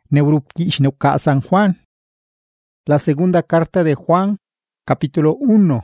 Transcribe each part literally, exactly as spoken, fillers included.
Neurupquish neuca San Juan. La segunda carta de Juan, capítulo uno.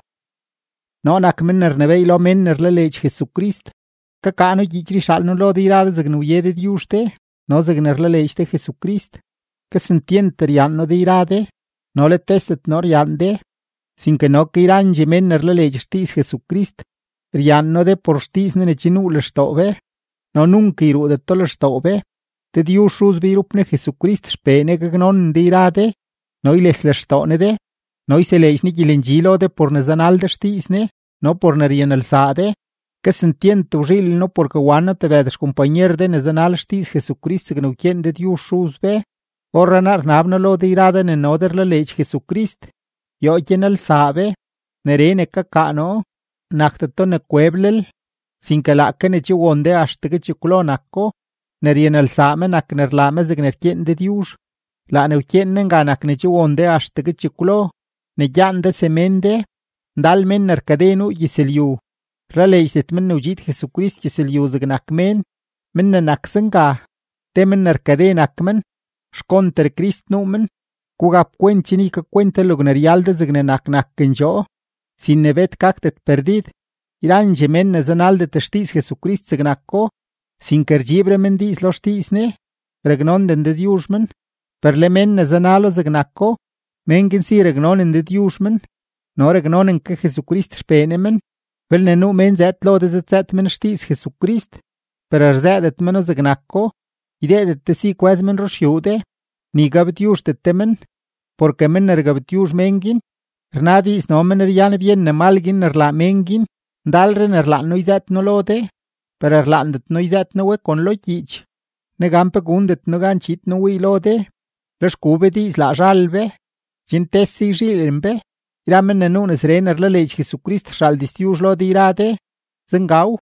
No nakmenner nebey lo menner lelech Jesucrist. Kakano yichri shalno lo dirad zagnuye de diuste. No zagner lelech de Jesucrist. Que sentienter yanno dirade. No le testet nor yande. Sin que no que iranje menner lelech stis Jesucrist. Rianno de por stis nene chinu le stove. No nunca iru de to le stove. De Dios shus virupne Jesucrist spene gagnon dirade. No iles le stone de. No se leis ni gilengilo de por nezanal de stisne. No por nerien el sade. Que sentiento ril no porque guana te vedes compañer de nezanal stis Jesucrist que no quien de Dios shus ve. O ranar nabno lo dirade ne noder le lech Jesucrist. Yo quien el sabe. Nerene kakano. Naktato ne cueblel. Sin que la que ne chiwonde hasta que chiclonako. Nerien el same nak nerlame zigner quien de Dios. La ne quien nenga nak ne chiwonde hasta que chiclo. Ne yande semende. Dal men nerkadenu yiseliu. Raleizet men nujit Jesucrist yiseliu zignak men. Men ne naksenga. Te men nerkaden akmen. Shkonter Christ numen. Kugap quenchini ka cuente lugnerialde zigne nak nakkenjo. Sin nevet kaktet perdid. Iranje men nezanalde testis Jesucrist zignakko. Sin kergibre men dis los tisne. Regnonden de Diusmen. Per le men nezanalo zignakko. Mengen si regnonen de Diusmen. No regnonen que Jesucrist spenemen. Vel ne nu men zet lo de zet men stis Jesucrist. Per erzedet men o zignakko. Idedet te si quas men rosjude. Ni gavet Dius de temen. Porque men ergavet Dius mengin. Rnadis no men eriane bien ne malgin erla mengin. Dalren erla no izet no lo de. Per erlandet no izet no we con lo jich. Ne gampe gundet no ganchit no we lo de. Les cubedis la jalbe. Gintessi jilimbe. Iramen ne nunes rener le lech Jesucrist shal distius lo dirade. Zengau.